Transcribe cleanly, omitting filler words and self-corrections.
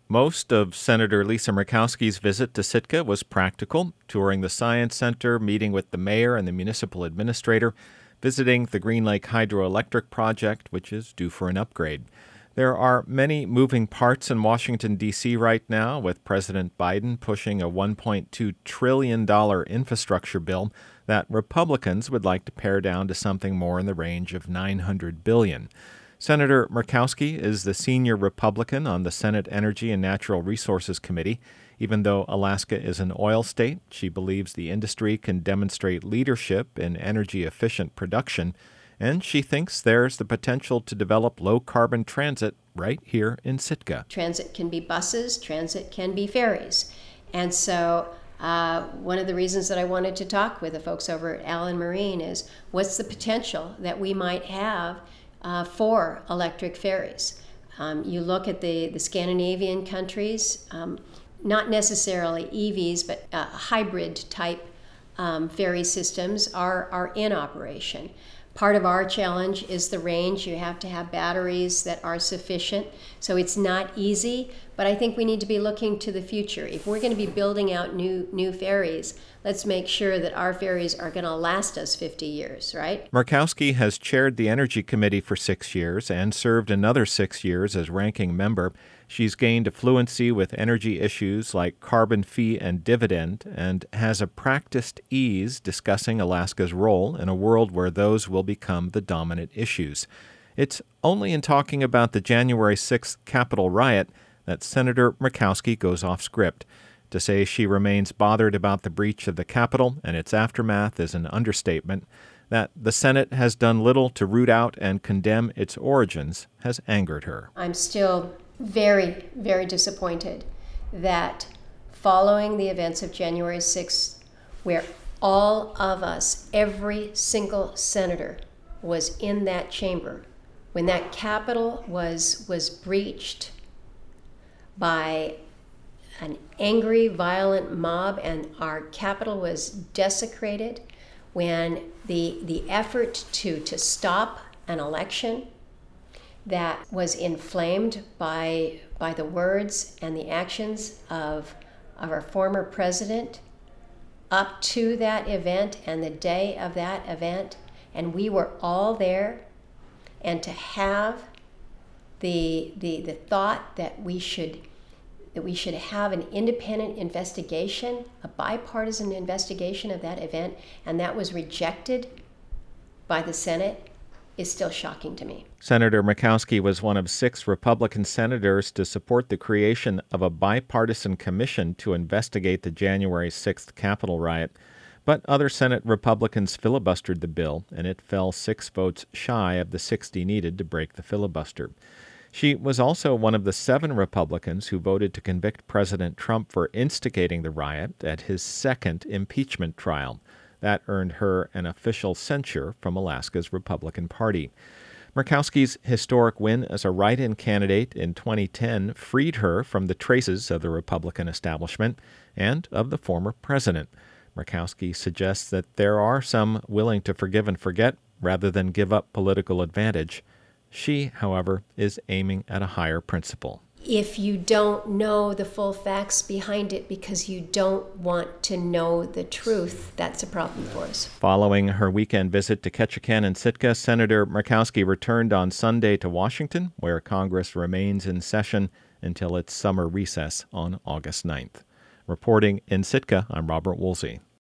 Most of Senator Lisa Murkowski's visit to Sitka was practical, touring the Science Center, meeting with the mayor and the municipal administrator, visiting the Green Lake Hydroelectric Project, which is due for an upgrade. There are many moving parts in Washington, D.C. right now, with President Biden pushing a $1.2 trillion infrastructure bill that Republicans would like to pare down to something more in the range of $900 billion. Senator Murkowski is the senior Republican on the Senate Energy and Natural Resources Committee. Even though Alaska is an oil state, she believes the industry can demonstrate leadership in energy-efficient production, and she thinks there's the potential to develop low-carbon transit right here in Sitka. Transit can be buses, transit can be ferries. And so one of the reasons that I wanted to talk with the folks over at Allen Marine is what's the potential that we might have for electric ferries. You look at the Scandinavian countries, not necessarily EVs, but hybrid type ferry systems are in operation. Part of our challenge is the range. You have to have batteries that are sufficient. So it's not easy, but I think we need to be looking to the future. If we're going to be building out new ferries, let's make sure that our ferries are going to last us 50 years, right? Murkowski has chaired the Energy Committee for 6 years and served another 6 years as ranking member. She's gained a fluency with energy issues like carbon fee and dividend and has a practiced ease discussing Alaska's role in a world where those will become the dominant issues. It's only in talking about the January 6th Capitol riot that Senator Murkowski goes off script. To say she remains bothered about the breach of the Capitol and its aftermath is an understatement. That the Senate has done little to root out and condemn its origins has angered her. I'm still very, very disappointed that following the events of January 6th, where all of us, every single senator, was in that chamber, when that Capitol was breached by an angry, violent mob and our Capitol was desecrated, when the effort to stop an election that was inflamed by the words and the actions of our former president up to that event and the day of that event, and we were all there, and to have the thought that we should have an independent investigation, a bipartisan investigation of that event, and that was rejected by the Senate, is still shocking to me. Senator Murkowski was one of 6 Republican senators to support the creation of a bipartisan commission to investigate the January 6th Capitol riot. But other Senate Republicans filibustered the bill, and it fell 6 votes shy of the 60 needed to break the filibuster. She was also one of the 7 Republicans who voted to convict President Trump for instigating the riot at his second impeachment trial. That earned her an official censure from Alaska's Republican Party. Murkowski's historic win as a write-in candidate in 2010 freed her from the traces of the Republican establishment and of the former president. Murkowski suggests that there are some willing to forgive and forget rather than give up political advantage. She, however, is aiming at a higher principle. If you don't know the full facts behind it because you don't want to know the truth, that's a problem for us. Following her weekend visit to Ketchikan and Sitka, Senator Murkowski returned on Sunday to Washington, where Congress remains in session until its summer recess on August 9th. Reporting in Sitka, I'm Robert Woolsey.